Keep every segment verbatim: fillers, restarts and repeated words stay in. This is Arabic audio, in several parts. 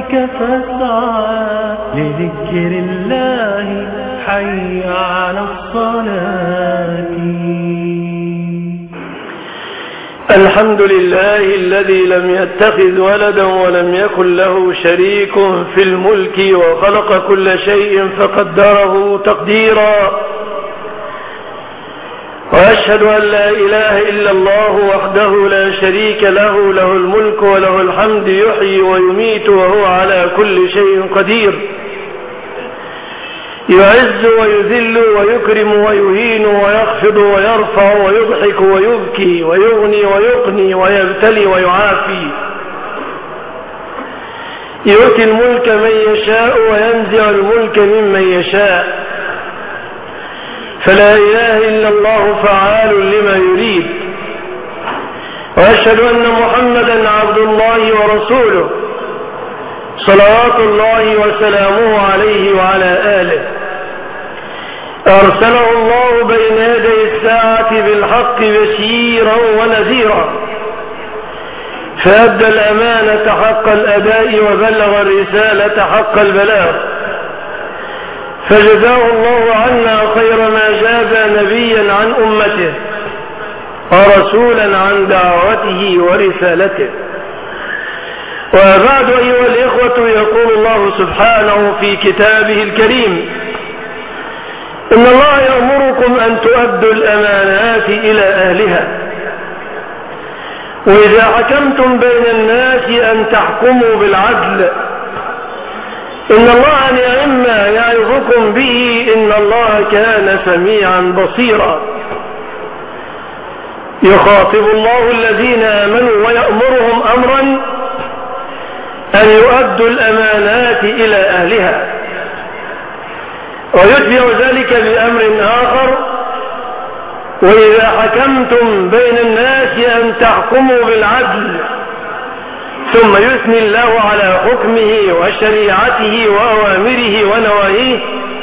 ربك فاسعى لذكر الله حي على الصلاة. الحمد لله الذي لم يتخذ ولدا ولم يكن له شريك في الملك وخلق كل شيء فقدره تقديرا، وأشهد أن لا إله إلا الله وحده لا شريك له، له الملك وله الحمد، يحيي ويميت وهو على كل شيء قدير، يعز ويذل ويكرم ويهين ويخفض ويرفع ويضحك ويبكي ويغني ويقني ويبتلي ويعافي، يؤتي الملك من يشاء وينزع الملك ممن يشاء، فلا إله إلا الله فعال لما يريد. وأشهد أن محمدا عبد الله ورسوله صلوات الله وسلامه عليه وعلى آله، أرسله الله بين يدي الساعة بالحق بشيرا ونذيرا، فأدى الأمانة حق الأداء وبلغ الرسالة حق البلاغ، فجزاه الله عنا خير ما جاز نبيا عن أمته ورسولا عن دعوته ورسالته. وبعد أيها الإخوة، يقول الله سبحانه في كتابه الكريم: إن الله يأمركم أن تؤدوا الأمانات إلى أهلها، وإذا حكمتم بين الناس أن تحكموا بالعدل، إن الله نعم ما يعظكم به، إن الله كان سميعا بصيرا. يخاطب الله الذين آمنوا ويأمرهم أمرا أن يؤدوا الأمانات إلى أهلها، ويتبع ذلك بأمر آخر: وإذا حكمتم بين الناس أن تحكموا بالعدل، ثم يثني الله على حكمه وشريعته وأوامره ونواهيه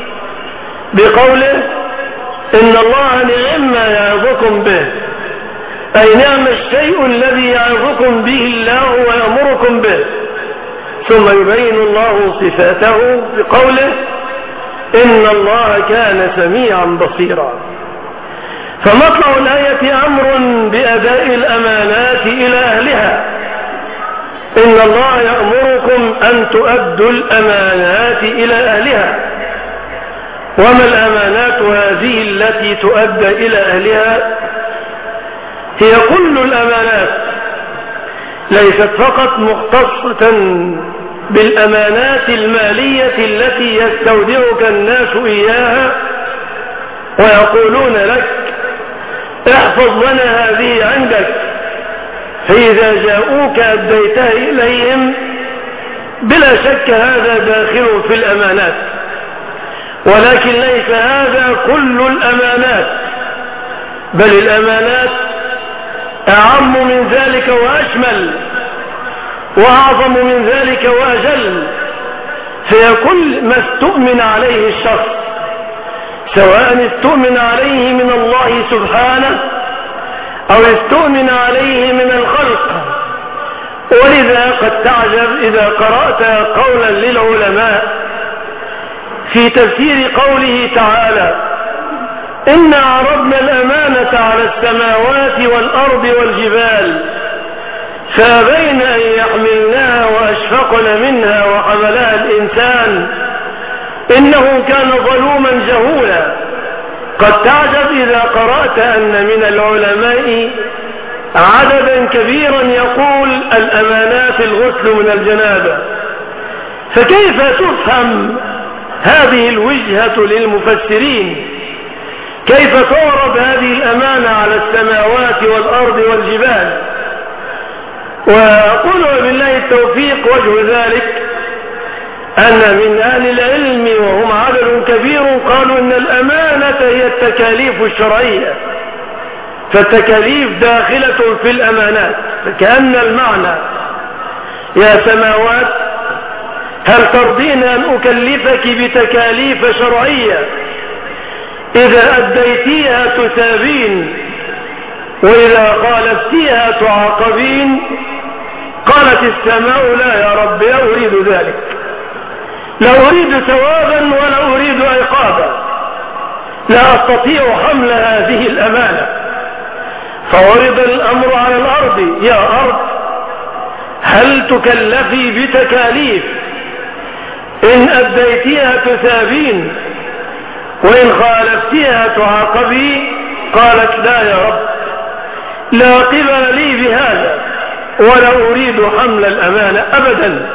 بقوله: إن الله نعم ما يعظكم به، أي نعم الشيء الذي يعظكم به الله ويأمركم به. ثم يبين الله صفاته بقوله: إن الله كان سميعا بصيرا. فمطلع الآية أمر بأداء الأمانات إلى أهلها. إن الله يأمركم أن تؤدوا الأمانات إلى أهلها. وما الأمانات هذه التي تؤدى إلى أهلها؟ هي كل الأمانات، ليست فقط مختصة بالأمانات المالية التي يستودعك الناس إياها ويقولون لك: احفظ لنا هذه عندك، فإذا جاءوك أديتها إليهم. بلا شك هذا داخل في الأمانات، ولكن ليس هذا كل الأمانات، بل الأمانات أعم من ذلك وأشمل وأعظم من ذلك وأجل. فهي كل ما استؤمن عليه الشخص، سواء استؤمن عليه من الله سبحانه أو استؤمن عليه من الخلق. ولذا قد تعجب إذا قرأت قولا للعلماء في تفسير قوله تعالى: إنا عرضنا الأمانة على السماوات والأرض والجبال فأبين أن يحملنها وأشفقن منها وحملها الإنسان إنه كان ظلوما جهولا. قد تعجب إذا قرأت أن من العلماء عددا كبيرا يقول الأمانات الغسل من الجنابة. فكيف تفهم هذه الوجهة للمفسرين؟ كيف تعرض هذه الأمانة على السماوات والأرض والجبال؟ وأقول بالله التوفيق وجه ذلك أن من أهل العلم وهم عدد كبير قالوا أن الأمانة هي التكاليف الشرعية، فالتكاليف داخلة في الأمانات. فكأن المعنى: يا سماوات هل ترضين أن أكلفك بتكاليف شرعية إذا أديتيها تثابين وإذا خالفتيها تعاقبين؟ قالت السماء لا يا رب لا أريد ذلك، لا أريد ثوابا ولا أريد عقابا، لا أستطيع حمل هذه الأمانة. فعرض الأمر على الأرض، يا أرض هل تكلفي بتكاليف، إن أديتها تثابين وإن خالفتها تعاقبي؟ قالت لا يا رب لا قبل لي بهذا ولا أريد حمل الأمانة أبدا.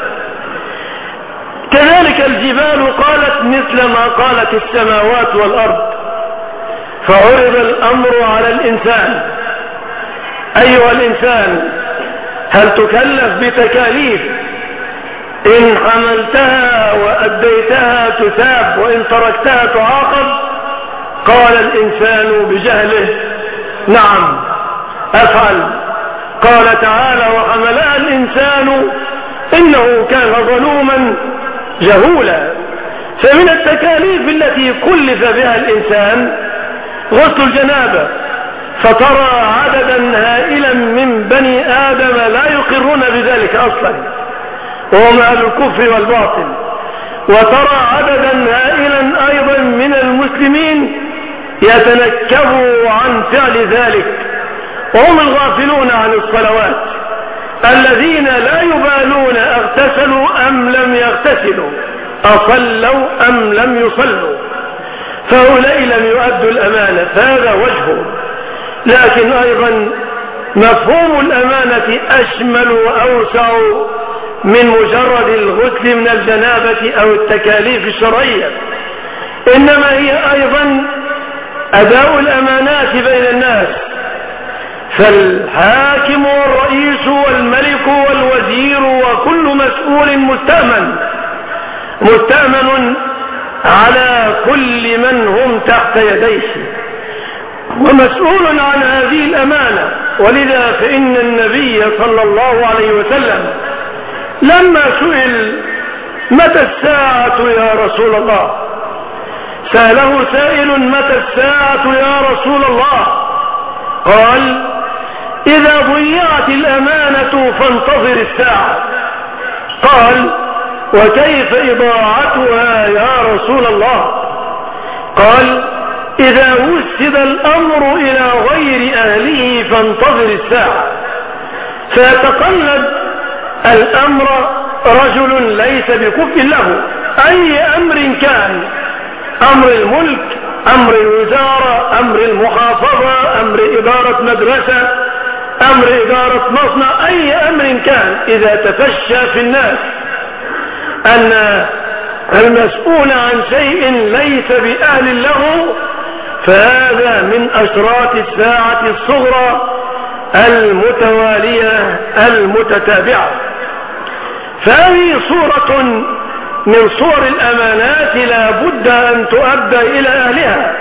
كذلك الجبال قالت مثل ما قالت السماوات والأرض. فعرض الأمر على الإنسان، أيها الإنسان هل تكلف بتكاليف، إن حملتها وأديتها تثاب وإن تركتها تعاقب؟ قال الإنسان بجهله نعم أفعل. قال تعالى وحملها الإنسان إنه كان ظلوما جهولا. فمن التكاليف التي كلف بها الإنسان غسل الجنابة، فترى عددا هائلا من بني آدم لا يقرون بذلك أصلا وهم أهل الكفر والباطل، وترى عددا هائلا أيضا من المسلمين يتنكبوا عن فعل ذلك وهم الغافلون عن الصلوات، الذين لا يبالون اغتسلوا أم لم يغتسلوا، أصلوا أم لم يصلوا، فهؤلاء لم يؤدوا الأمانة، فهذا وجهه. لكن أيضا مفهوم الأمانة أشمل وأوسع من مجرد الغسل من الجنابة أو التكاليف الشرعية، إنما هي أيضا أداء الأمانات بين الناس. فالحاكم والرئيس والملك والوزير وكل مسؤول مستأمن مستأمن على كل من هم تحت يديه ومسؤول عن هذه الأمانة. ولذا فإن النبي صلى الله عليه وسلم لما سئل متى الساعة يا رسول الله، سأله سائل متى الساعة يا رسول الله؟ قال إذا ضيعت الأمانة فانتظر الساعة. قال وكيف إضاعتها يا رسول الله؟ قال إذا وسد الأمر إلى غير أهله فانتظر الساعة. فيتقلد الأمر رجل ليس بكفء له، أي أمر كان، أمر الملك، أمر الوزارة، أمر المحافظة، أمر إدارة مدرسة، أمر إدارة مصنع، أي أمر كان، إذا تفشى في الناس أن المسؤول عن شيء ليس بأهل له، فهذا من أشراط الساعة الصغرى المتوالية المتتابعة. فهذه صورة من صور الأمانات لا بد أن تؤدى إلى أهلها.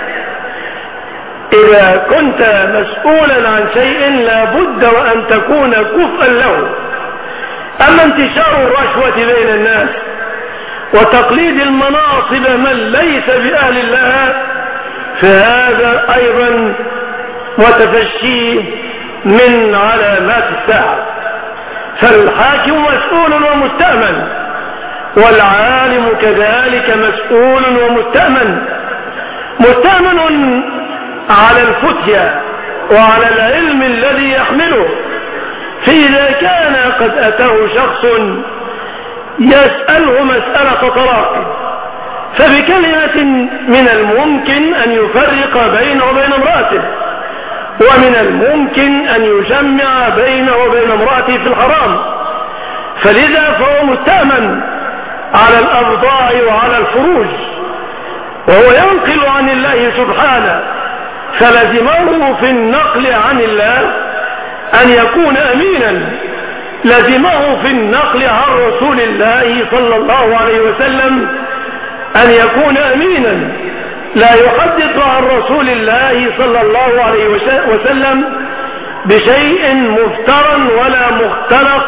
إذا كنت مسؤولا عن شيء لا بد وأن تكون كفءا له. أما انتشار الرشوة بين الناس وتقليد المناصب من ليس بأهل لها، فهذا أيضا وتفشيه من علامات الساعة. فالحاكم مسؤول ومستأمن، والعالم كذلك مسؤول ومستأمن، مستأمن على الفتية وعلى العلم الذي يحمله. فإذا كان قد أتاه شخص يسأله مسألة طلاق، فبكلمة من الممكن أن يفرق بينه وبين امرأته، ومن الممكن أن يجمع بينه وبين امرأته في الحرام، فلذا فهو مستأمن على الأبضاع وعلى الفروج، وهو ينقل عن الله سبحانه، فلزمه في النقل عن الله أن يكون أمينا، لزمه في النقل عن رسول الله صلى الله عليه وسلم أن يكون أمينا، لا يحدث عن رسول الله صلى الله عليه وسلم بشيء مفترى ولا مختلق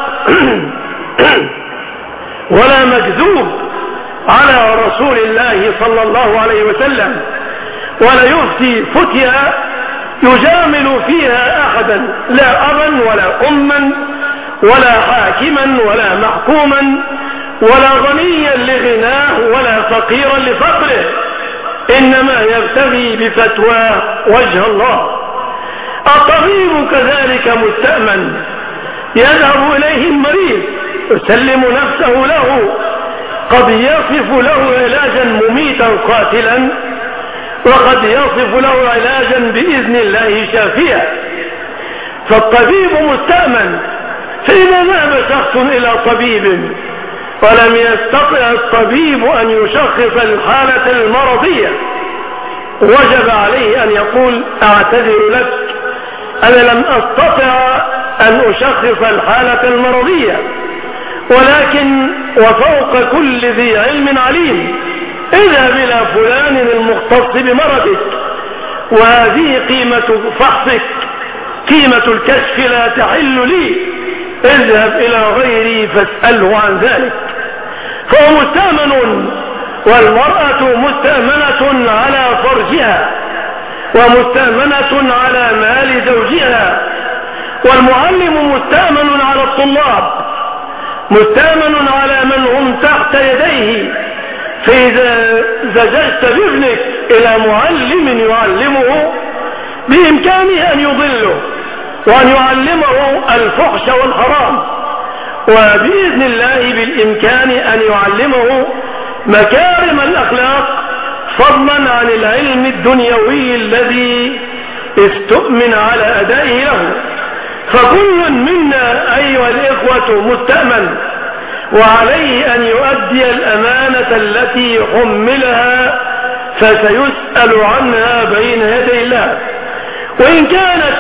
ولا مكذوب على رسول الله صلى الله عليه وسلم، ولا يفتي فتيا يجامل فيها أحدا، لا أبا ولا أما ولا حاكما ولا محكوما ولا غنيا لغناه ولا فقيرا لفقره، إنما يبتغي بفتواه وجه الله. الطبيب كذلك مستأمن، يذهب إليه المريض يسلم نفسه له، قد يصف له علاجا مميتا قاتلا، وقد يصف له علاجا بإذن الله شافيا. فالطبيب مستأمن. فإذا ذهب شخص إلى طبيب ولم يستطع الطبيب أن يشخص الحالة المرضية، وجب عليه أن يقول أعتذر لك، أنا لم أستطع أن أشخص الحالة المرضية، ولكن وفوق كل ذي علم عليم، اذهب إلى فلان المختص بمرضك، وهذه قيمة فحصك، قيمة الكشف لا تحل لي، اذهب إلى غيري فاسأله عن ذلك. فهو مستأمن، والمرأة مستأمنة على فرجها، ومستأمنة على مال زوجها، والمعلم مستأمن على الطلاب، مستأمن على من هم تحت يديه. فإذا زججت بابنك إلى معلم يعلمه، بإمكانه أن يضله وأن يعلمه الفحش والحرام، وبإذن الله بالإمكان أن يعلمه مكارم الأخلاق، فضلا عن العلم الدنيوي الذي استؤمن على أدائه له. فكل منا أيها الإخوة مستأمن، وعليه أن يؤدي الأمانة التي حملها، فسيسأل عنها بين يدي الله. وإن كانت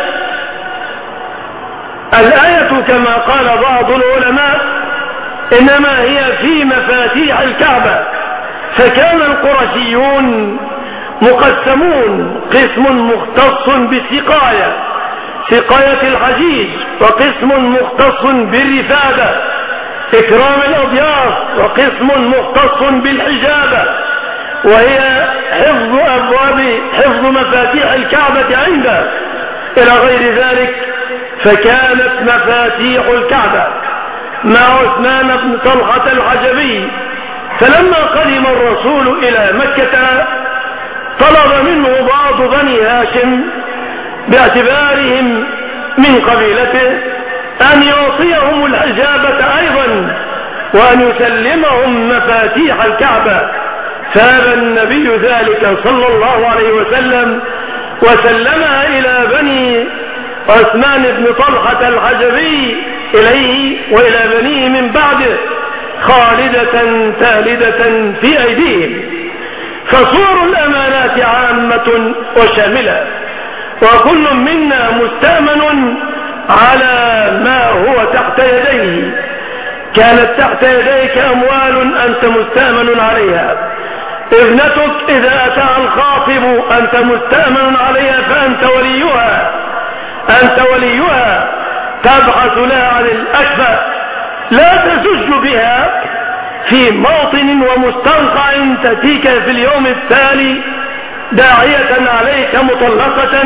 الآية كما قال بعض العلماء إنما هي في مفاتيح الكعبة، فكان القرشيون مقسمون، قسم مختص بالسقاية، سقاية الحجيج، وقسم مختص بالرفادة، إكرام الأضياف، وقسم مختص بالحجابة، وهي حفظ أبواب حفظ مفاتيح الكعبة عنده، إلى غير ذلك. فكانت مفاتيح الكعبة مع عثمان بن طلحة الحجبي. فلما قدم الرسول إلى مكة طلب منه بعض بني هاشم باعتبارهم من قبيلته أن يعطيهم الحجابة أيضا، وأن يسلمهم مفاتيح الكعبة. فابى النبي ذلك صلى الله عليه وسلم، وسلمها إلى بني عثمان بن طلحة الحجبي إليه وإلى بنيه من بعده، خالدة تالدة في أيديهم. فصور الأمانات عامة وشاملة، وكل منا مستأمن على ما هو تحت يديه. كانت تحت يديك أموال أنت مستأمن عليها، ابنتك إذا أتاها الخاطب أنت مستأمن عليها، فأنت وليها، أنت وليها، تبحث لها عن الأكفأ، لا تزج بها في موطن ومستنقع تأتيك في اليوم التالي داعية عليك مطلقة،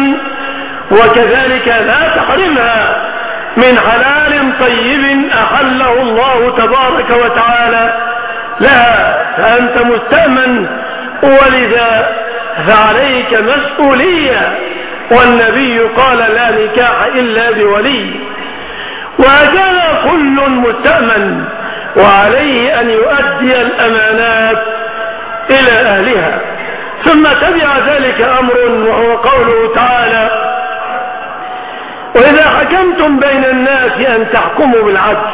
وكذلك لا تحرمها من حلال طيب أحله الله تبارك وتعالى لها، فأنت مستأمن. ولذا فعليك مسؤولية، والنبي قال لا نكاح إلا بولي. وهكذا كل مستأمن، وعليه أن يؤدي الأمانات إلى أهلها. ثم تبع ذلك أمر، وهو قوله تعالى: وإذا حكمتم بين الناس أن تحكموا بالعدل.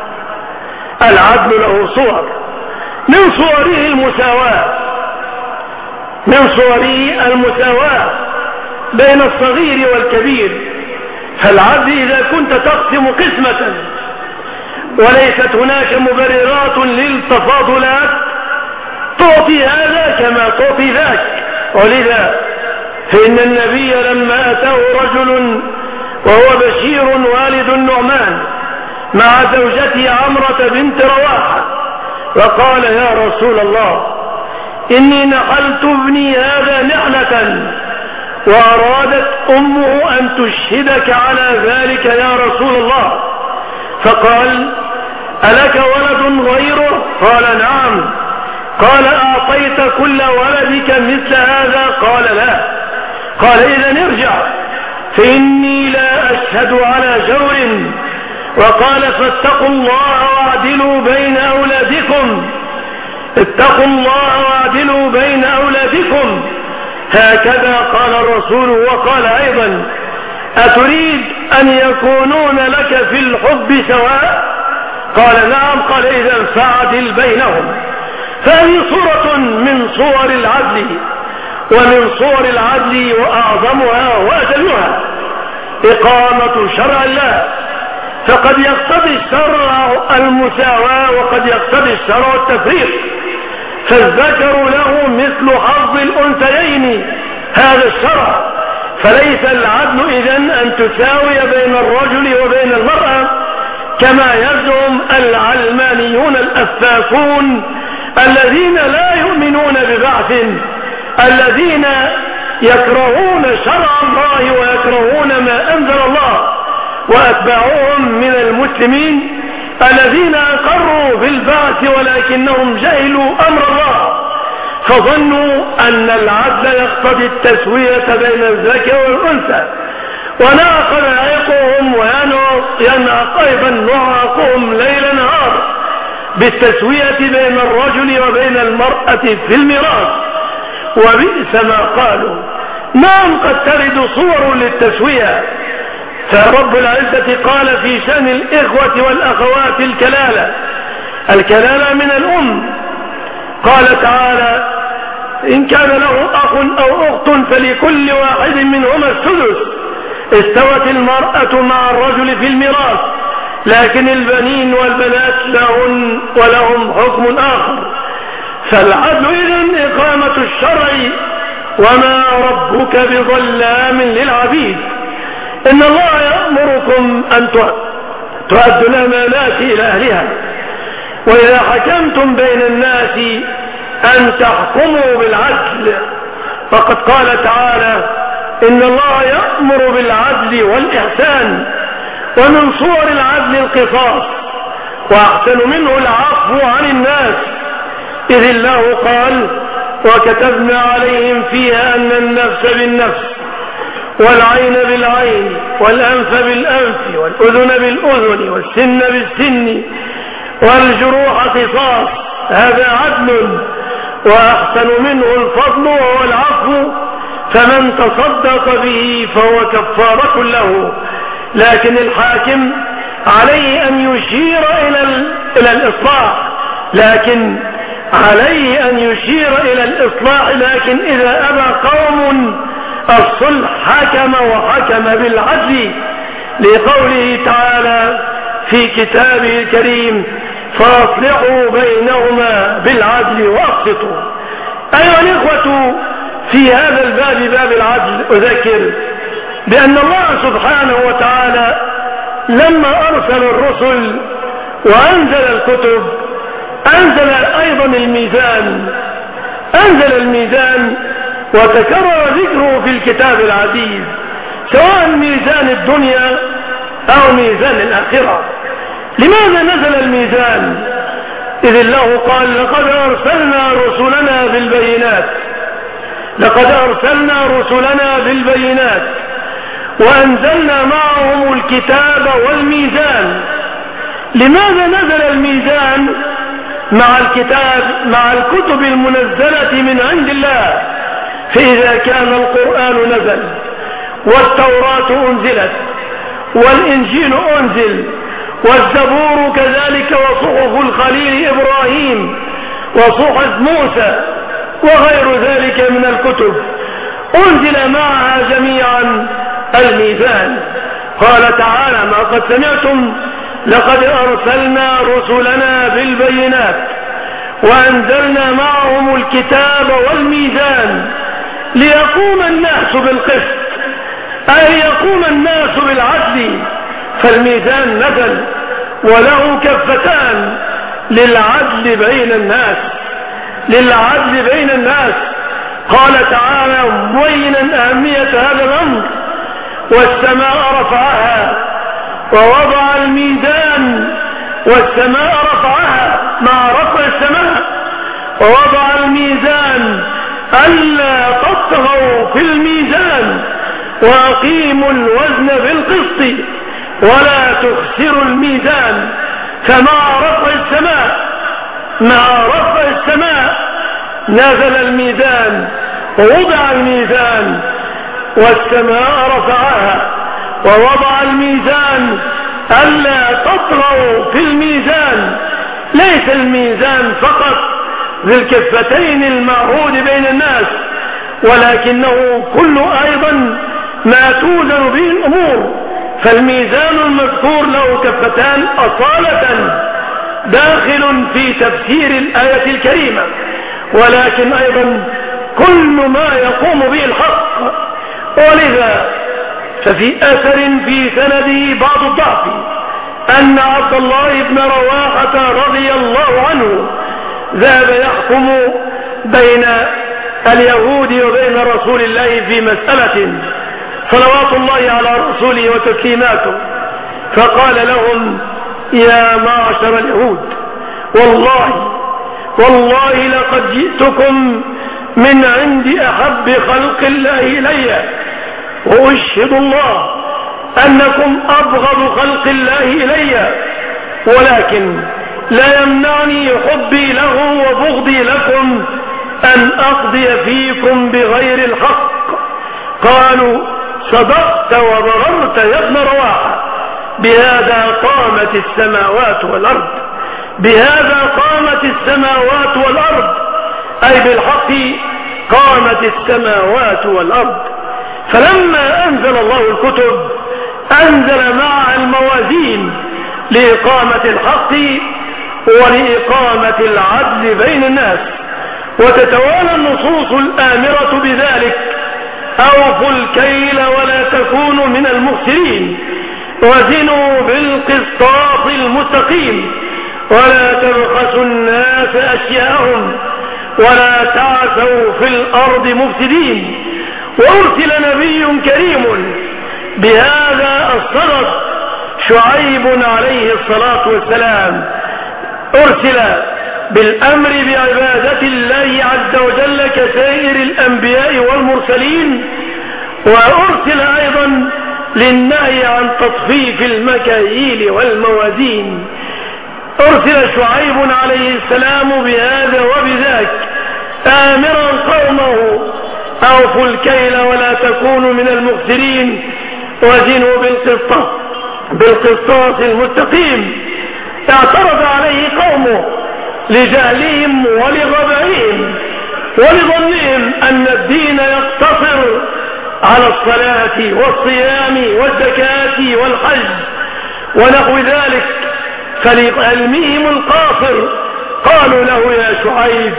العدل له صور، من صوره المساواة، من صوره المساواة بين الصغير والكبير. فالعدل إذا كنت تقسم قسمة وليست هناك مبررات للتفاضلات، تعطي هذا كما تعطي ذاك. ولذا فإن النبي لما أتاه رجل وهو بشير والد النعمان مع زوجته عمرة بنت رواحة، وقال: يا رسول الله، إني نحلت ابني هذا نحلة، وأرادت أمه أن تشهدك على ذلك يا رسول الله، فقال: ألك ولد غيره؟ قال: نعم. قال: أعطيت كل ولدك مثل هذا؟ قال: لا. قال: إذن ارجع فإني لا أشهد على جور. وقال: فاتقوا الله واعدلوا بين أولادكم، اتقوا الله واعدلوا بين أولادكم. هكذا قال الرسول. وقال أيضا: أتريد أن يكونون لك في الحب سواء؟ قال: نعم. قال: إذا فاعدل بينهم. فهذه صورة من صور العدل، ومن صور العدل وأعظمها وأجلها إقامة شرع الله. فقد يقتضي الشرع المساواة وقد يقتضي الشرع التفريق، فالذكر له مثل حظ الأنثيين، هذا الشرع. فليس العدل إذن أن تساوي بين الرجل وبين المرأة كما يزعم العلمانيون الأفاكون الذين لا يؤمنون ببعث، الذين يكرهون شرع الله ويكرهون ما أنزل الله، وأتباعهم من المسلمين الذين أقروا بالبعث ولكنهم جهلوا أمر الله، فظنوا أن العدل يقتضي التسوية بين الذكر والأنثى، ونعق نعيقهم وينعق أيضا نعاقهم ليل نهار بالتسوية بين الرجل وبين المرأة في الميراث، وبئس ما قالوا. نعم، قد ترد صور للتسوية، فرب العزة قال في شأن الإخوة والأخوات الكلالة، الكلالة من الأم، قال تعالى: إن كان له أخ أو أخت فلكل واحد منهما السدس. استوت المرأة مع الرجل في الميراث، لكن البنين والبنات لهن ولهم حكم آخر. فالعدل إذن إقامة الشرع، وما ربك بظلام للعبيد. إن الله يأمركم أن تؤدوا الأمانات إلى أهلها، وإذا حكمتم بين الناس أن تحكموا بالعدل. فقد قال تعالى: إن الله يأمر بالعدل والإحسان. ومن صور العدل القصاص، وأحسن منه العفو عن الناس، إذ الله قال: وكتبنا عليهم فيها أن النفس بالنفس والعين بالعين والأنف بالأنف والأذن بالأذن والسن بالسن والجروح قصاص. هذا عدل، وأحسن منه الفضل وهو العفو، فمن تصدق به فهو كفارة له. لكن الحاكم عليه أن يشير إلى إلى الإصلاح، لكن عليه أن يشير إلى الإصلاح لكن إذا أبى قوم الصلح حكم وحكم بالعدل، لقوله تعالى في كتابه الكريم: فاصلحوا بينهما بالعدل واقسطوا. أيها الإخوة، في هذا الباب، باب العدل، أذكر بأن الله سبحانه وتعالى لما أرسل الرسل وأنزل الكتب أنزل أيضا الميزان، أنزل الميزان وتكرر ذكره في الكتاب العزيز، سواء ميزان الدنيا أو ميزان الآخرة. لماذا نزل الميزان؟ إذ الله قال: لقد أرسلنا رسلنا بالبينات، لقد أرسلنا رسلنا بالبينات وأنزلنا معهم الكتاب والميزان. لماذا نزل الميزان مع الكتاب، مع الكتب المنزلة من عند الله؟ فإذا كان القرآن نزل والتوراة أنزلت والإنجيل أنزل والزبور كذلك وصحف الخليل إبراهيم وصحف موسى وغير ذلك من الكتب، أنزل معها جميعا الميزان. قال تعالى: ما قد سمعتم لقد أرسلنا رسلنا بالبينات وأنزلنا معهم الكتاب والميزان ليقوم الناس بالقسط، أي يقوم الناس بالعدل. فالميزان نزل وله كفتان للعدل بين الناس، للعدل بين الناس. قال تعالى مبينا أهمية هذا الأمر: والسماء رفعها ووضع الميزان والسماء رفعها مع رفع السماء، ووضع الميزان ألا تطغوا في الميزان وأقيموا الوزن بالقسط ولا تخسروا الميزان. فمع رفع السماء مع رفع السماء نزل الميزان ووضع الميزان والسماء رفعها، ووضع الميزان ألا تطغوا في الميزان. ليس الميزان فقط ذي الكفتين المعهود بين الناس، ولكنه كل أيضا ما توزن به الأمور. فالميزان المذكور له كفتان أصالة داخل في تفسير الآية الكريمة، ولكن أيضا كل ما يقوم به الحق. ولذا ففي أثر في سنده بعض الضعف أن عبد الله بن رواحة رضي الله عنه ذهب يحكم بين اليهود وبين رسول الله في مسألة صلوات الله على رسوله وتسليماته، فقال لهم: يا معشر اليهود، والله والله لقد جئتكم من عند أحب خلق الله إلي، وأشهد الله أنكم أبغض خلق الله إلي، ولكن لا يمنعني حبي له وبغضي لكم أن أقضي فيكم بغير الحق. قالوا: صدقت وبررت يا ابن رواحة، بهذا قامت السماوات والأرض، بهذا قامت السماوات والأرض، أي بالحق قامت السماوات والأرض. فلما أنزل الله الكتب أنزل معها الموازين لإقامة الحق ولإقامة العدل بين الناس، وتتوالى النصوص الآمرة بذلك: أوفوا الكيل ولا تكونوا من المخسرين، وزنوا بالقسطاس المستقيم، ولا تبخسوا الناس أشياءهم، ولا تعثوا في الأرض مفسدين. وأرسل نبي كريم بهذا الصدد، شعيب عليه الصلاة والسلام، أرسل بالأمر بعبادة الله عز وجل كسائر الأنبياء والمرسلين، وأرسل أيضا للنهي عن تطفيف المكاييل والموازين. أرسل شعيب عليه السلام بهذا وبذاك آمرا قومه: أوفوا الكيل ولا تكونوا من المخسرين، وزنوا بالقسطاس بالقسطاس المستقيم. اعترض عليه قومه لجهلهم ولغبائهم ولظنهم أن الدين يقتصر على الصلاة والصيام والزكاة والحج ونحو ذلك، فلعلمهم القاصر قالوا له: يا شعيب،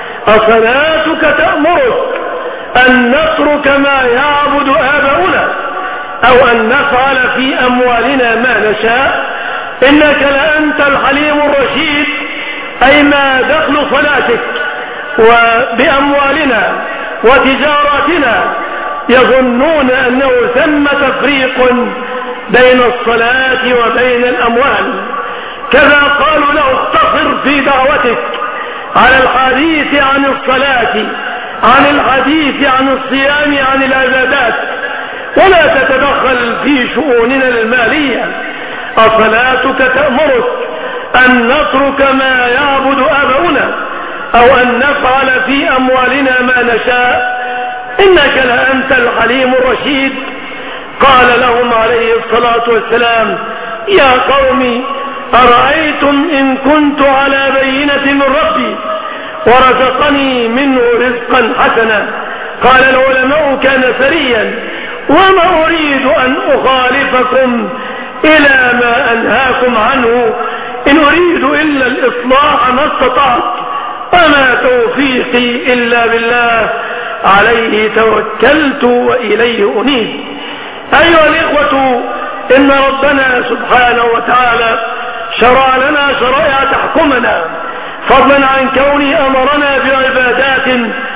أصلاتك تأمرك أن نترك ما يعبد آباؤنا أو أن نفعل في أموالنا ما نشاء؟ إنك لأنت الحليم الرشيد، أي ما دخل صلاتك وبأموالنا وتجاراتنا يظنون أنه ثم تفريق بين الصلاة وبين الأموال. كذا قالوا له: اقتصر في دعوتك على الحديث عن الصلاة، عن الحديث عن الصيام، عن العبادات، ولا تتدخل في شؤوننا المالية. أصلاتك تأمرك أن نترك ما يعبد آباؤنا أو أن نفعل في أموالنا ما نشاء؟ إنك لأنت الحليم الرشيد. قال لهم عليه الصلاة والسلام: يا قوم، أرأيتم إن كنت على بينة من ربي ورزقني منه رزقا حسنا. قال العلماء: كان ثريا، وما أريد أن أخالفكم إلى ما أنهاكم عنه، إن أريد إلا الإصلاح ما استطعت، وما توفيقي إلا بالله، عليه توكلت وإليه أنيب. أيها الإخوة، إن ربنا سبحانه وتعالى شرع لنا شرائع تحكمنا، فضلا عن كونه أمرنا بعبادات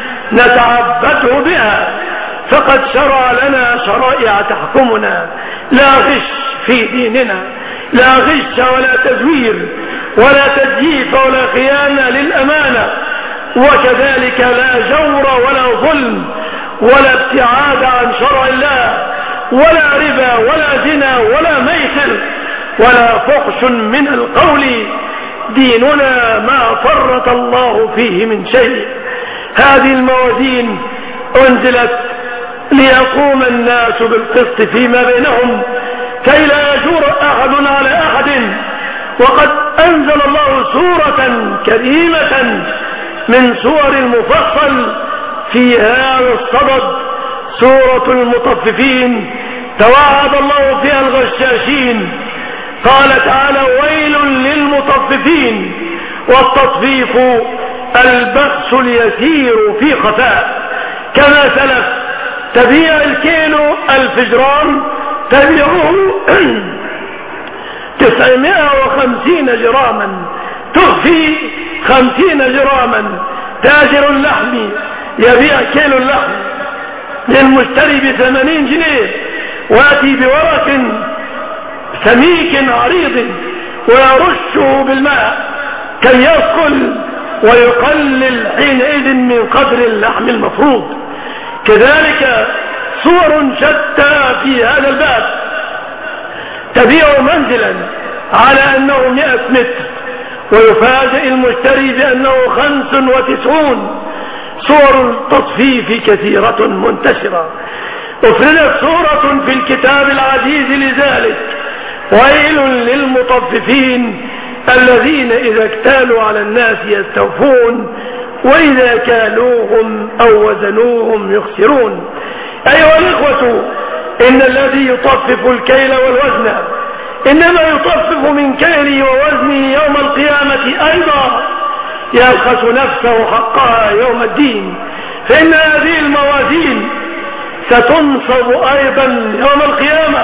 نتعبده بها، فقد شرع لنا شرائع تحكمنا لا غش في ديننا، لا غش ولا تزوير ولا تزييف ولا خيانة للأمانة، وكذلك لا جور ولا ظلم ولا ابتعاد عن شرع الله، ولا ربا ولا زنا ولا ميسر ولا فحش من القول. ديننا ما فرط الله فيه من شيء. هذه الموازين أنزلت ليقوم الناس بالقسط فيما بينهم كي لا يجور أحد على أحد. وقد أنزل الله سورة كريمة من سور المفصل في هذا الصدد، سورة المطففين، توعد الله فيها الغشاشين. قال تعالى: ويل للمطففين. والتطفيف البخس اليسير في خفاء. كما سلف، تبيع الكيلو ألف جرام تبيعه تسعمائة وخمسين جراما، تخفي خمسين جراما. تاجر اللحم يبيع كيلو اللحم للمشتري بثمانين جنيه، واتي بورق سميك عريض ويرشه بالماء كي يأكل ويقلل حينئذ من قدر اللحم المفروض. كذلك صور شتى في هذا الباب. تبيع منزلا على أنه مئة متر ويفاجئ المشتري بأنه خمس وتسعون. صور التطفيف كثيرة منتشرة. أفردت صورة في الكتاب العزيز لذلك: ويل للمطففين الذين إذا اكتالوا على الناس يستوفون وإذا كالوهم أو وزنوهم يخسرون. أيها الإخوة، إن الذي يطفف الكيل والوزن إنما يطفف من كيله ووزنه يوم القيامة أيضا، يبخس نفسه حقها يوم الدين. فإن هذه الموازين ستنصب أيضا يوم القيامة.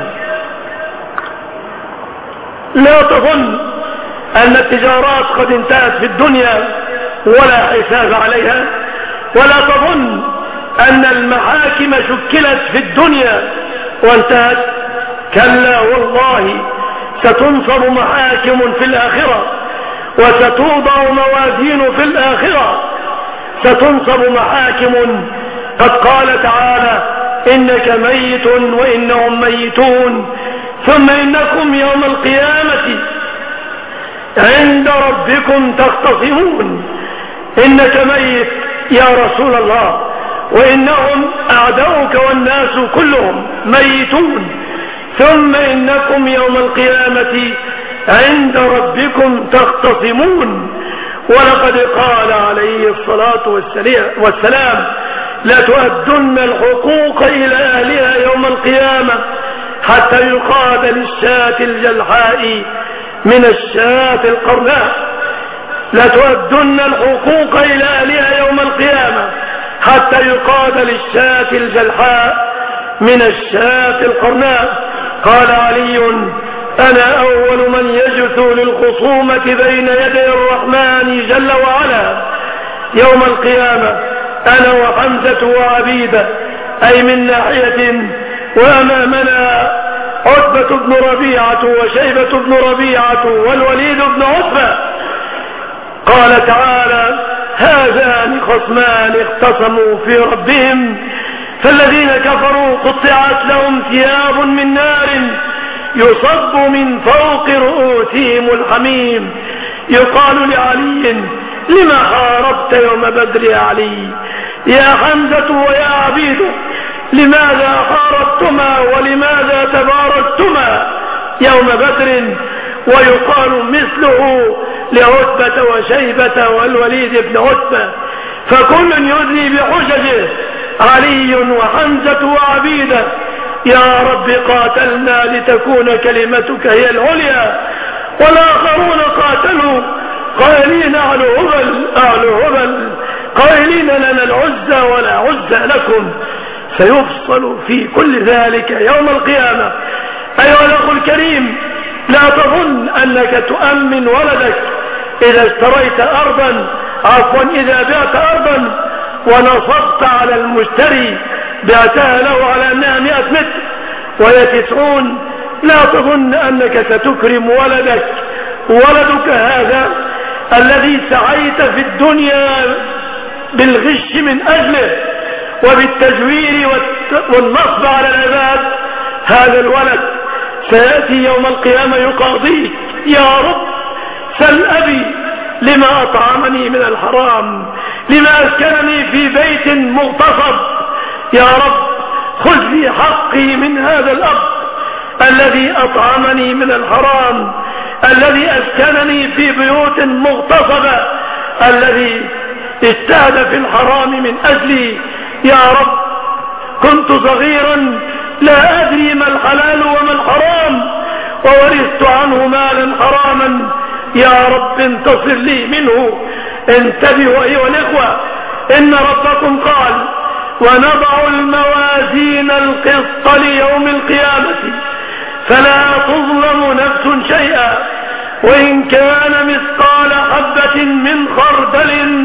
لا تظن أن التجارات قد انتهت في الدنيا ولا حساب عليها، ولا تظن أن المحاكم شكلت في الدنيا وانتهت. كلا والله، ستنصب محاكم في الآخرة، وستوضع موازين في الآخرة. ستنصب محاكم. قد قال تعالى: إنك ميت وإنهم ميتون ثم إنكم يوم القيامة عند ربكم تختصمون. إنك ميت يا رسول الله، وإنهم أعداؤك والناس كلهم ميتون، ثم إنكم يوم القيامة عند ربكم تختصمون. ولقد قال عليه الصلاة والسلام: لتؤدن الحقوق إلى أهلها يوم القيامة حتى يقاد للشاة الجلحاء من الشاة القرناء. لتؤدن الحقوق إلى أهلها يوم القيامة حتى يقاد للشاة الجلحاء من الشاة القرناء. قال علي: أنا أول من يجثو للخصومة بين يدي الرحمن جل وعلا يوم القيامة، أنا وحمزة وعبيدة، أي من ناحية، وأمامنا عتبة بن ربيعة وشيبة بن ربيعة والوليد بن عتبة. قال تعالى: هذان خصمان اختصموا في ربهم فالذين كفروا قطعت لهم ثياب من نار يصب من فوق رؤوسهم الحميم. يقال لعلي: لما حاربت يوم بدر يا علي؟ يا حمزة ويا عبيدة، لماذا حاربتما ولماذا تبارزتما يوم بدر؟ ويقال مثله لعتبة وشيبة والوليد بن عتبة، فكل يدلي بحججه، علي وحمزة وعبيدة: يا رب قاتلنا لتكون كلمتك هي العليا. والآخرون قاتلوا قائلين: أعلى هبل أعلى هبل، قائلين: لنا العزة ولا عزة لكم. سيفصل في كل ذلك يوم القيامة. أيها الأخ الكريم، لا تظن أنك تؤمن ولدك إذا اشتريت أرضا عفوا إذا بعت أرضا ونصبت على المشتري، بعتها له على أنها مئة متر وهي تسعون، لا تظن أنك ستكرم ولدك ولدك هذا الذي سعيت في الدنيا بالغش من أجله وبالتزوير والنصب على العباد. هذا الولد سيأتي يوم القيامة يقاضيك: يا رب سل أبي لما أطعمني من الحرام، لما أسكنني في بيت مغتصب، يا رب خذ لي حقي من هذا الأب الذي أطعمني من الحرام، الذي أسكنني في بيوت مغتصبة، الذي اجتهد في الحرام من أجلي. يا رب كنت صغيرا لا أدري ما الحلال وما الحرام وورثت عنه مالا حراما، يا رب انتصر لي منه. انتبهوا أيها الإخوة، إن ربكم قال: ونضع الموازين القسط ليوم القيامة فلا تظلم نفس شيئا وإن كان مثقال حبة من خردل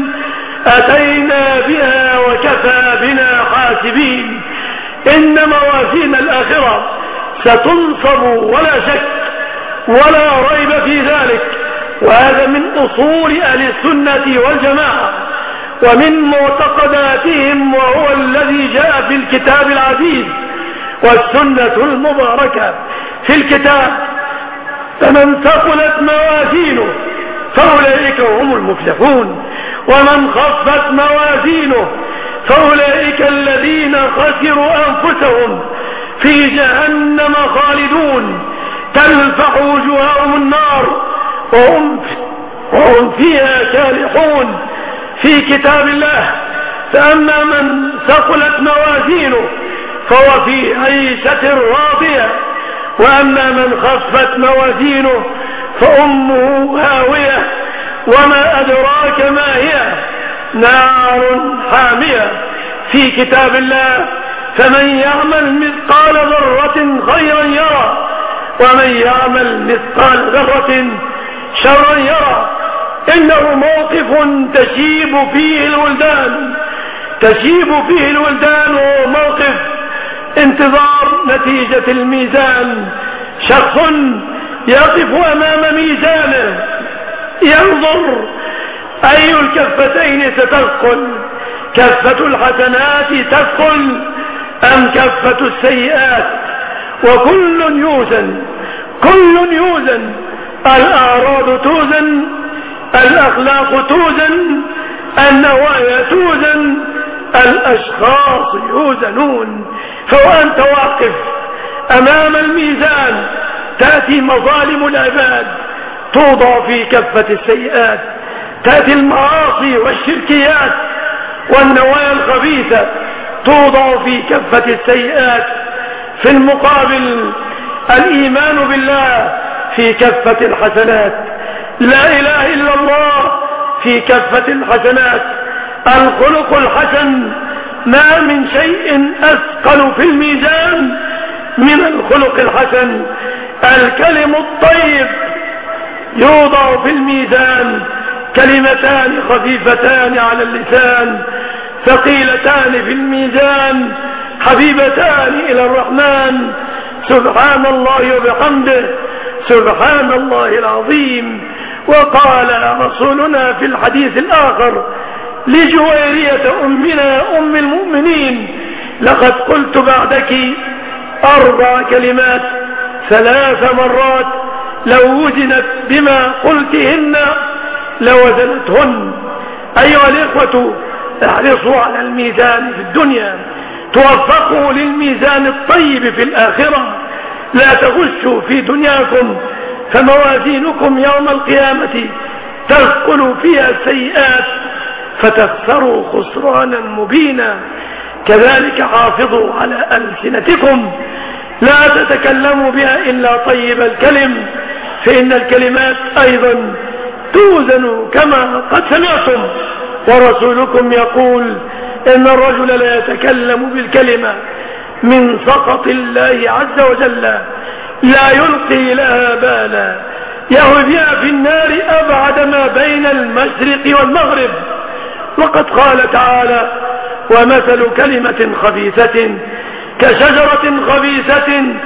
أتينا بها وكفى بنا حاسبين. إن موازين الآخرة ستنصب ولا شك ولا ريب في ذلك، وهذا من أصول أهل السنة والجماعة ومن معتقداتهم، وهو الذي جاء في الكتاب العزيز والسنة المباركة. في الكتاب: فمن ثقلت موازينه فأولئك هم المفلحون، ومن خفت موازينه فأولئك الذين خسروا أنفسهم في جهنم خالدون تلفح وجوههم النار وهم, وهم فيها كالحون. في كتاب الله: فأما من ثقلت موازينه فهو في عيشة راضية، وأما من خفت موازينه فأمه هاوية، وما أدراك ما هي، نار حامية. في كتاب الله: فمن يعمل مثقال ذرة خيرا يرى، ومن يعمل مثقال ذرة شرا يرى. إنه موقف تشيب فيه الولدان تشيب فيه الولدان وهو موقف انتظار نتيجة الميزان. شخص يقف أمام ميزانه ينظر أي الكفتين ستثقل، كفة الحسنات تثقل أم كفة السيئات، وكل يوزن كل يوزن الأعراض توزن، الأخلاق توزن، النوايا توزن، الأشخاص يوزنون. فوأنت واقف أمام الميزان تأتي مظالم العباد توضع في كفة السيئات، تأتي المعاصي والشركيات والنوايا الخبيثة توضع في كفة السيئات. في المقابل الإيمان بالله في كفة الحسنات، لا إله إلا الله في كفة الحسنات، الخلق الحسن. ما من شيء أثقل في الميزان من الخلق الحسن. الكلم الطيب يوضع في الميزان، كلمتان خفيفتان على اللسان ثقيلتان في الميزان حبيبتان إلى الرحمن، سبحان الله وبحمده سبحان الله العظيم. وقال رسولنا في الحديث الآخر لجويرية أمنا أم المؤمنين: لقد قلت بعدك أربع كلمات ثلاث مرات لو وزنت بما قلتهن لوزنتهن. أيها الإخوة، احرصوا على الميزان في الدنيا، توفقوا للميزان الطيب في الآخرة، لا تغشوا في دنياكم، فموازينكم يوم القيامة تثقل فيها السيئات فتخسروا خسرانا مبينا. كذلك حافظوا على ألسنتكم، لا تتكلموا بها إلا طيب الكلم، فإن الكلمات أيضا توزن كما قد سمعتم، ورسولكم يقول: إن الرجل لا يتكلم بالكلمة من سخط الله عز وجل لا يلقي لها بالا يهوي بها في النار أبعد ما بين المشرق والمغرب. وقد قال تعالى: ومثل كلمة خبيثة كشجرة خبيثة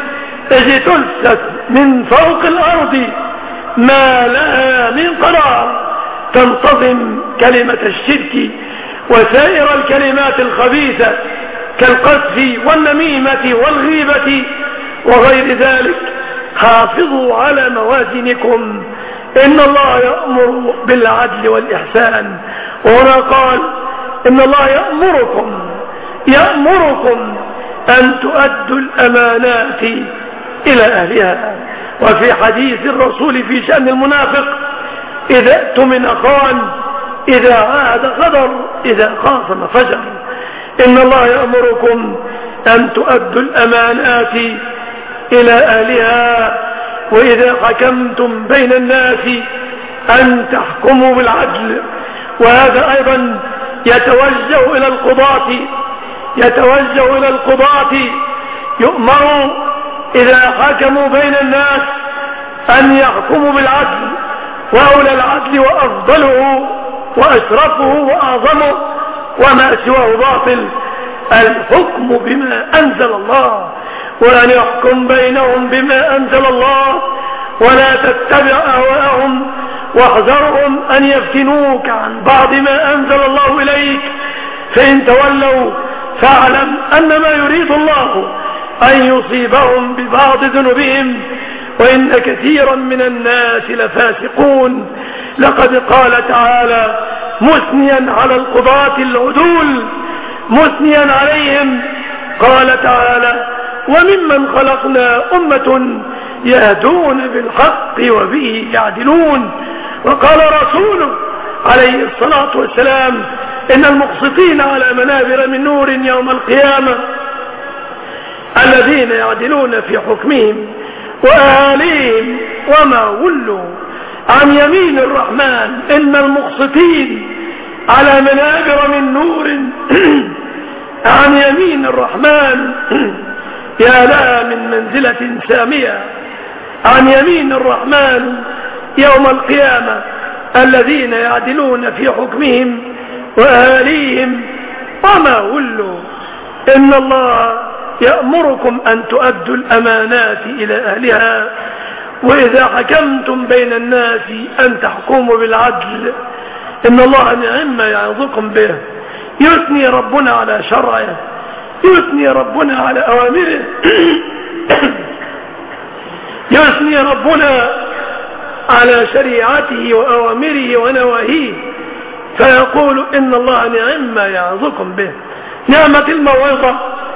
إذ تلست من فوق الأرض ما لها من قرار تنتظم كلمة الشرك وسائر الكلمات الخبيثة كالقذف والنميمة والغيبة وغير ذلك. حافظوا على موازنكم إن الله يأمر بالعدل والإحسان. وهنا قال إن الله يأمركم يأمركم أن تؤدوا الأمانات إلى أهلها. وفي حديث الرسول في شأن المنافق إذا اؤتمن خان إذا عاد غدر إذا خاصم فجر. إن الله يأمركم أن تؤدوا الأمانات إلى أهلها وإذا حكمتم بين الناس أن تحكموا بالعدل. وهذا أيضا يتوجه إلى القضاة يتوجه إلى القضاة يؤمروا إذا حكموا بين الناس أن يحكموا بالعدل. وأولى العدل وأفضله وأشرفه وأعظمه وما سواه باطل الحكم بما أنزل الله وأن يحكم بينهم بما أنزل الله ولا تتبع أهواءهم واحذرهم أن يفتنوك عن بعض ما أنزل الله إليك فإن تولوا فاعلم أنما يريد الله أن يصيبهم ببعض ذنوبهم وإن كثيرا من الناس لفاسقون. لقد قال تعالى مثنيا على القضاة العدول مثنيا عليهم قال تعالى وممن خلقنا أمة يهدون بالحق وبه يعدلون. وقال رسوله عليه الصلاة والسلام إن المقسطين على منابر من نور يوم القيامة الذين يعدلون في حكمهم وآليهم وما ولوا عن يمين الرحمن. إن المقسطين على منابر من نور عن يمين الرحمن يا لها من منزلة سامية عن يمين الرحمن يوم القيامة الذين يعدلون في حكمهم وآليهم وما ولوا. إن الله يأمركم أن تؤدوا الأمانات إلى أهلها وإذا حكمتم بين الناس أن تحكموا بالعدل. إن الله نعم يعظكم به. يثني ربنا على شرعه يثني ربنا على أوامره يثني ربنا على شريعته وأوامره ونواهيه فيقول إن الله نعم يعظكم به. نعمة الموعظة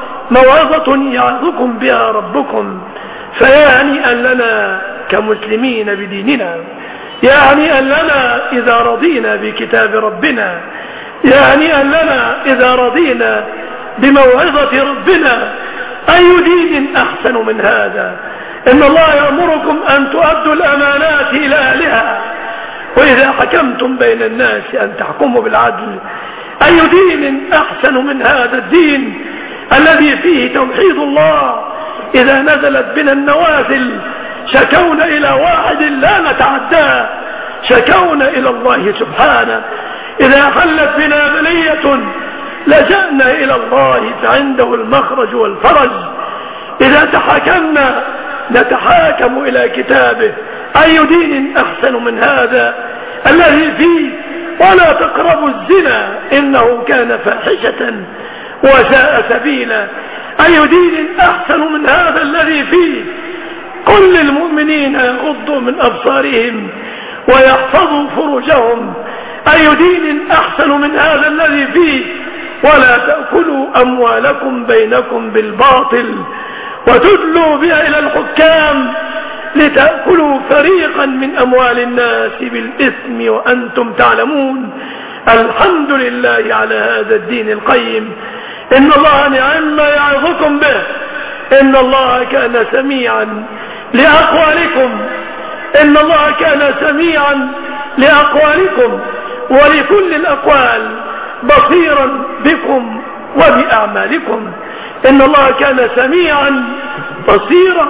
موعظة يعظكم بها ربكم فيا هنيئا لنا كمسلمين بديننا يا هنيئا لنا إذا رضينا بكتاب ربنا يا هنيئا لنا إذا رضينا بموعظة ربنا. أي دين أحسن من هذا. إن الله يأمركم أن تؤدوا الأمانات إلى أهلها وإذا حكمتم بين الناس أن تحكموا بالعدل. أي دين أحسن من هذا الدين الذي فيه توحيد الله. إذا نزلت بنا النوازل شكونا إلى واحد لا نتعداه شكونا إلى الله سبحانه. إذا حلت بنا بلية لجأنا إلى الله فعنده المخرج والفرج. إذا تحاكمنا نتحاكم إلى كتابه. أي دين أحسن من هذا الذي فيه ولا تقربوا الزنا إنه كان فاحشة وساء سبيلا. أي دين أحسن من هذا الذي فيه قل للمؤمنين يغضوا من أبصارهم ويحفظوا فروجهم. أي دين أحسن من هذا الذي فيه ولا تأكلوا أموالكم بينكم بالباطل وتدلوا بها إلى الحكام لتأكلوا فريقا من أموال الناس بالإثم وأنتم تعلمون. الحمد لله على هذا الدين القيم. إن الله نعم يعظكم به. إن الله كان سميعا لأقوالكم. إن الله كان سميعا لأقوالكم ولكل الأقوال بصيرا بكم وبأعمالكم. إن الله كان سميعا بصيرا.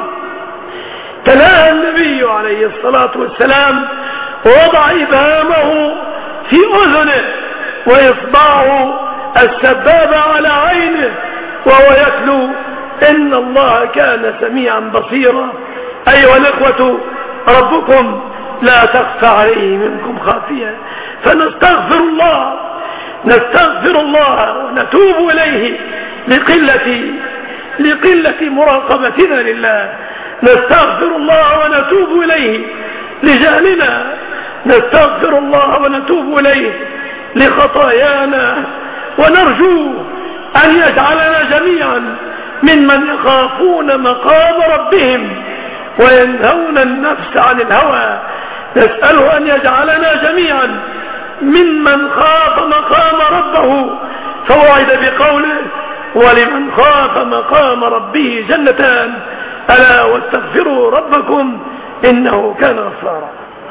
تلا النبي عليه الصلاة والسلام ووضع إبهامه في أذنه وإصبعه السبابة على عينه وهو يتلو إن الله كان سميعا بصيرا. أيها الإخوة، ربكم لا تخفى عليه منكم خافية، فنستغفر الله نستغفر الله ونتوب إليه لقلة لقلة مراقبتنا لله. نستغفر الله ونتوب إليه لجهلنا، نستغفر الله ونتوب إليه لخطايانا، ونرجو أن يجعلنا جميعا ممن يخافون مقام ربهم وينهون النفس عن الهوى. نسأله أن يجعلنا جميعا ممن خاف مقام ربه، فوعد بقوله: ولمن خاف مقام ربه جنتان ألا واستغفروا ربكم إنه كان غفارا.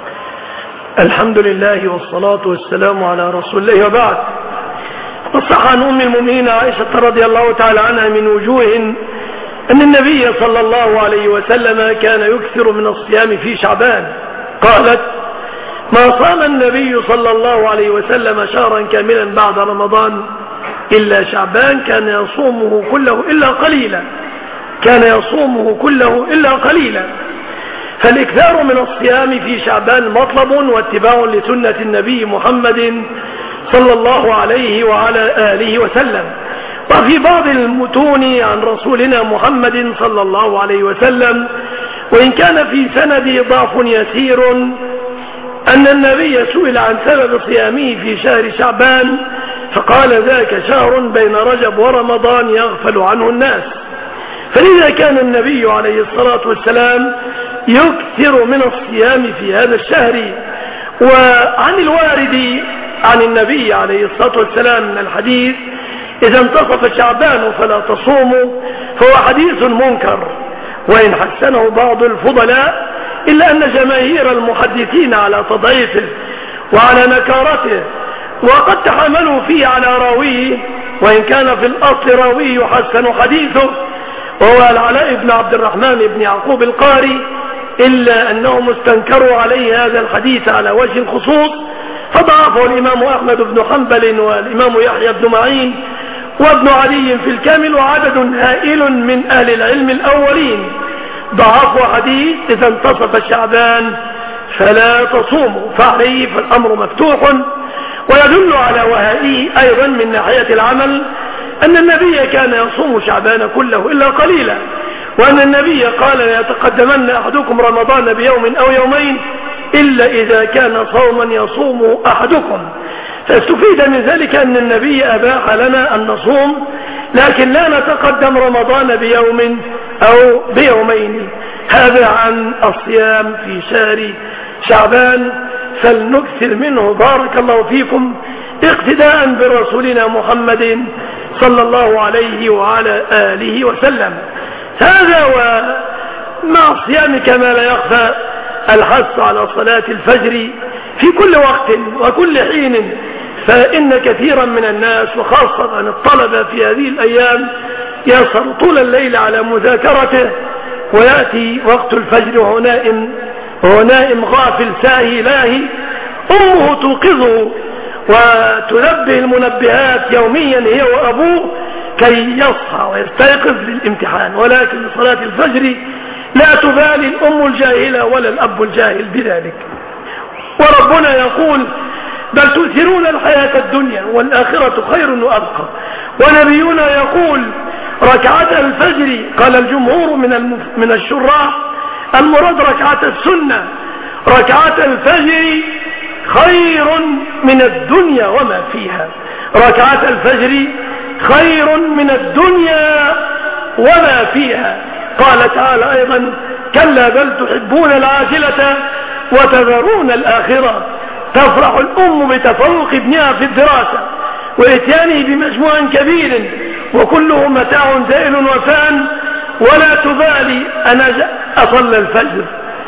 الحمد لله والصلاة والسلام على رسول الله، وبعد. وصح عن أم المؤمنين عائشة رضي الله تعالى عنها من وجوه أن النبي صلى الله عليه وسلم كان يكثر من الصيام في شعبان. قالت: ما صام النبي صلى الله عليه وسلم شهرا كاملا بعد رمضان إلا شعبان كان يصومه كله إلا قليلا كان يصومه كله إلا قليلا. فالإكثار من الصيام في شعبان مطلب واتباع لسنة النبي محمد صلى الله عليه وعلى آله وسلم. وفي بعض المتون عن رسولنا محمد صلى الله عليه وسلم، وإن كان في سند ضعف يسير، أن النبي سئل عن سبب صيامه في شهر شعبان فقال: ذاك شهر بين رجب ورمضان يغفل عنه الناس. فلذا كان النبي عليه الصلاة والسلام يكثر من الصيام في هذا الشهر. وعن الوارد عن النبي عليه الصلاة والسلام من الحديث: إذا انتصف شعبان فلا تصوموا، فهو حديث منكر، وإن حسنه بعض الفضلاء، إلا أن جماهير المحدثين على تضعيفه وعلى نكارته، وقد تحملوا فيه على راويه، وإن كان في الأصل راويه يحسن حديثه وهو العلاء بن عبد الرحمن بن يعقوب القاري، إلا أنهم استنكروا عليه هذا الحديث على وجه الخصوص، فضعفه الإمام أحمد بن حنبل والإمام يحيى بن معين وابن علي في الكامل وعدد هائل من أهل العلم الأولين. ضعفوا حديث إذا انتصف شعبان فلا تصوموا، فعليه فالأمر مفتوح. ويدل على وهائه أيضا من ناحية العمل أن النبي كان يصوم شعبان كله إلا قليلا، وأن النبي قال: لا يتقدمن أحدكم رمضان بيوم أو يومين إلا إذا كان صوما يصوم أحدكم. فاستفيد من ذلك أن النبي أباح لنا أن نصوم، لكن لا نتقدم رمضان بيوم أو بيومين. هذا عن الصيام في شهر شعبان، فلنكثر منه بارك الله فيكم اقتداء برسولنا محمد صلى الله عليه وعلى آله وسلم. هذا ومع الصيام كما لا يخفى الحث على صلاة الفجر في كل وقت وكل حين، فإن كثيرا من الناس وخاصة الطلبة في هذه الأيام يسهر طول الليل على مذاكرته، ويأتي وقت الفجر وهو نائم وهو نائم غافل ساهي لاهي، أمه توقظه وتنبه المنبهات يوميا هي وأبوه كي يصحى ويستيقظ للامتحان، ولكن لصلاة الفجر لا تبالي الأم الجاهلة ولا الأب الجاهل بذلك. وربنا يقول: بل تؤثرون الحياة الدنيا والآخرة خير وأبقى. ونبينا يقول: ركعة الفجر، قال الجمهور من من الشراح المراد ركعة السنة، ركعة الفجر خير من الدنيا وما فيها. ركعة الفجر خير من الدنيا وما فيها. قال تعالى أيضا: كلا بل تحبون العاجلة وتذرون الآخرة. تفرح الأم بتفوق ابنها في الدراسة وإتيانه بمجموع كبير وكله متاع زائل وفان، ولا تبالي أنا أصلى الفجر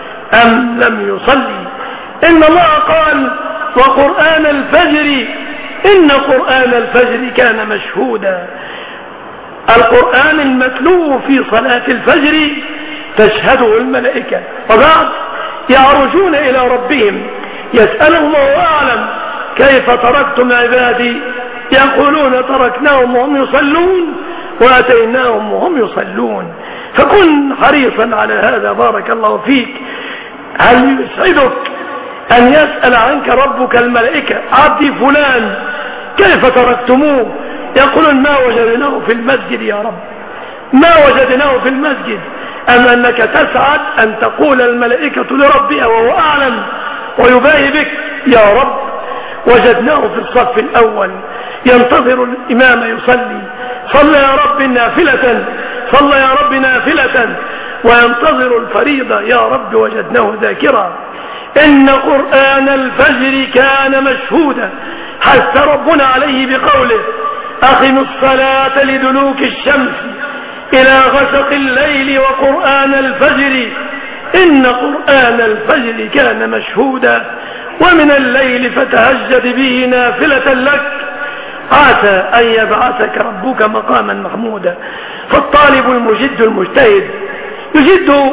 أم لم يصلي. إن الله قال: وقرآن الفجر إن قرآن الفجر كان مشهودا. القرآن المتلو في صلاة الفجر تشهده الملائكة. وبعد يعرجون إلى ربهم يسألهم وهو أعلم: كيف تركتم عبادي؟ يقولون: تركناهم وهم يصلون وأتيناهم وهم يصلون. فكن حريصا على هذا بارك الله فيك. هل يسعدك أن يسأل عنك ربك الملائكة عبدي فلان كيف تركتموه؟ يقولون ما وجدناه في المسجد يا رب، ما وجدناه في المسجد. أم أنك تسعد أن تقول الملائكة لربها وهو أعلم ويباهي بك يا رب وجدناه في الصف الأول ينتظر الإمام يصلي، صلى يا رب نافلة، صلى يا رب نافلة وينتظر الفريضة يا رب وجدناه ذاكرا. إن قرآن الفجر كان مشهودا، حث ربنا عليه بقوله أقم الصلاة لدلوك الشمس إلى غسق الليل وقرآن الفجر إن قرآن الفجر كان مشهودا ومن الليل فتهجد به نافلة لك عسى أن يبعثك ربك مقاما محمودا. فالطالب المجد المجتهد يجد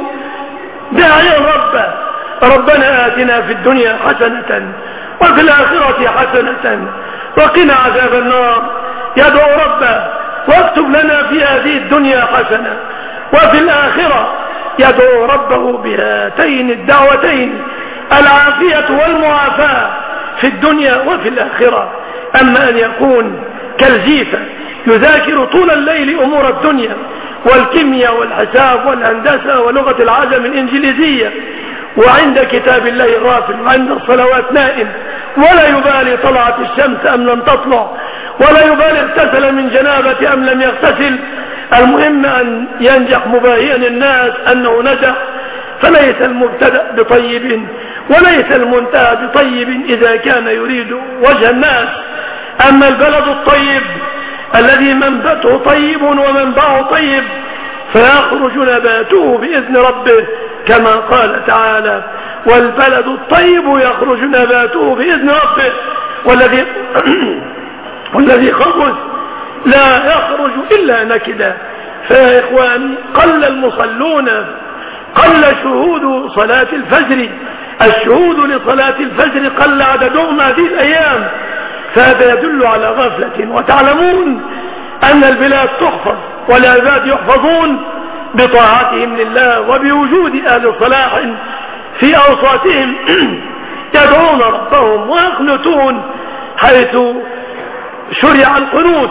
داعيا ربه ربنا آتنا في الدنيا حسنة وفي الآخرة حسنة وقنا عذاب النار، يدعو ربه واكتب لنا في هذه الدنيا حسنة وفي الآخرة، يدعو ربه بهاتين الدعوتين العافية والمعافاة في الدنيا وفي الآخرة. أما أن يكون كالجيفة يذاكر طول الليل أمور الدنيا والكيمياء والحساب والهندسة ولغة العجم الإنجليزية وعند كتاب الله غافل وعند الصلوات نائم ولا يبالي طلعت الشمس أم لم تطلع ولا يبالي اغتسل من جنابة أم لم يغتسل، المهم أن ينجح مباهيا الناس أنه نجح. فليس المبتدأ بطيب وليس المنتهى بطيب إذا كان يريد وجه الناس. أما البلد الطيب الذي منبته طيب ومنبعه طيب فيخرج نباته بإذن ربه كما قال تعالى والبلد الطيب يخرج نباته بإذن ربه والذي والذي خبث لا يخرج إلا نكدا. فيا إخواني قل المصلون، قل شهود صلاة الفجر، الشهود لصلاة الفجر قل عددهم هذه الأيام، فهذا يدل على غفلة. وتعلمون أن البلاد تحفظ والعباد يحفظون بطاعتهم لله وبوجود أهل صلاح في أوساطهم يدعون ربهم ويقنتون حيث شرع القنوت،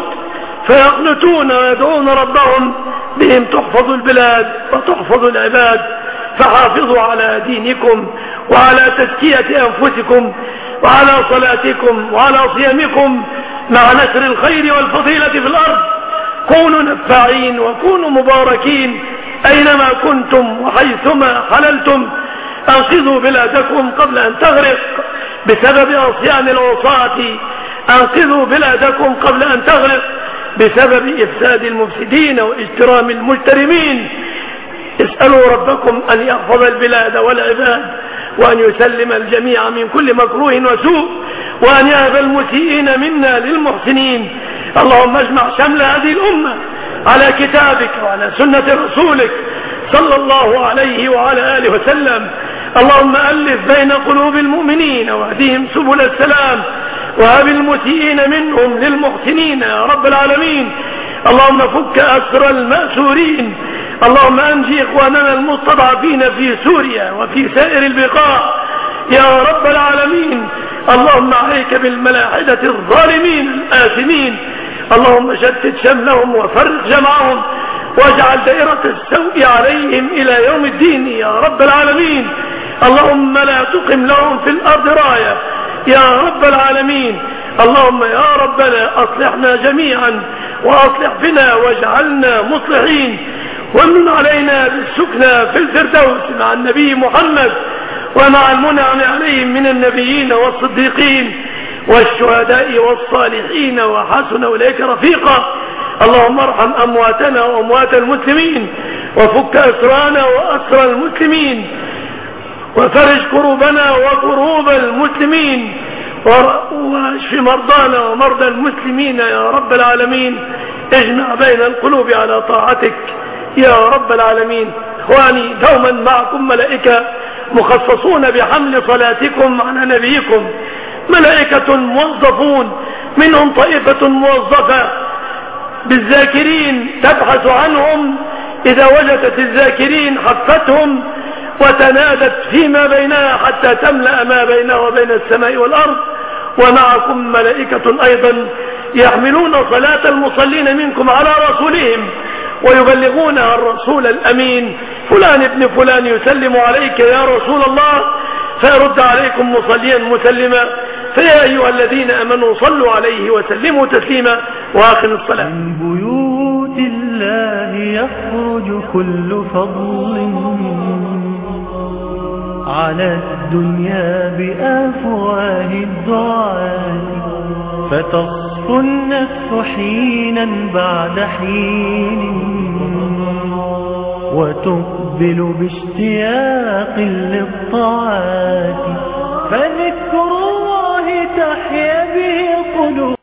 فيقنتون ويدعون ربهم بهم تحفظ البلاد وتحفظ العباد. فحافظوا على دينكم وعلى تزكية أنفسكم وعلى صلاتكم وعلى صيامكم مع نشر الخير والفضيلة في الأرض. كونوا نفاعين وكونوا مباركين أينما كنتم وحيثما حللتم. أنقذوا بلادكم قبل أن تغرق بسبب عصيان العصاة، أنقذوا بلادكم قبل أن تغرق بسبب إفساد المفسدين واجترام المجترمين. اسألوا ربكم أن يحفظ البلاد والعباد وأن يسلم الجميع من كل مكروه وسوء وأن يهب المسيئين منا للمحسنين. اللهم اجمع شمل هذه الأمة على كتابك وعلى سنة رسولك صلى الله عليه وعلى آله وسلم. اللهم ألف بين قلوب المؤمنين واهدهم سبل السلام وهب المسيئين منهم للمحسنين يا رب العالمين. اللهم فك أسر المأسورين، اللهم أنجي إخواننا المستضعفين في سوريا وفي سائر البقاع يا رب العالمين. اللهم عليك بالملاحدة الظالمين الآثمين، اللهم شتت شملهم وفرق جمعهم واجعل دائرة السوء عليهم إلى يوم الدين يا رب العالمين. اللهم لا تقم لهم في الأرض راية يا رب العالمين. اللهم يا ربنا أصلحنا جميعا وأصلح بنا واجعلنا مصلحين، ومن علينا بالسكنى في الفردوس مع النبي محمد ومع المنعم عليهم من النبيين والصديقين والشهداء والصالحين وحسن أولئك رفيقا. اللهم ارحم أمواتنا وأموات المسلمين وفك أسرانا وأسر المسلمين وفرج كروبنا وكروب المسلمين واشف مرضانا ومرضى المسلمين يا رب العالمين. اجمع بين القلوب على طاعتك يا رب العالمين. اخواني دوما معكم ملائكة مخصصون بحمل صلاتكم على نبيكم، ملائكة موظفون منهم طائفة موظفة بالذاكرين تبحث عنهم، إذا وجدت الذاكرين حفتهم وتنادت فيما بينها حتى تملأ ما بينها وبين السماء والأرض. ومعكم ملائكة أيضا يحملون صلاة المصلين منكم على رسولهم ويبلغونها الرسول الأمين، فلان ابن فلان يسلم عليك يا رسول الله، فيرد عليكم مصليا مسلما. فيا أيها الذين آمنوا صلوا عليه وسلموا تسليما وآخر الصلاة. من بيوت الله يخرج كل فضل على الدنيا بأفواه الدعاة، فتصفو النفس حينا بعد حين وتقبل باشتياق للطاعات، فذكر الله تحيا به قلوب.